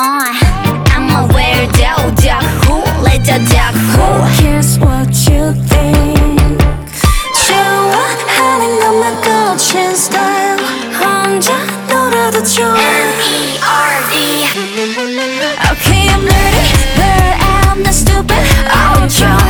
I'ma wear down who let the dark Who cares what you think? 좋아하는 것만 꽂힌 style 혼자 놀아도 좋아 MERV. Okay, I'm nerdy, but I'm not stupid. I'm drunk.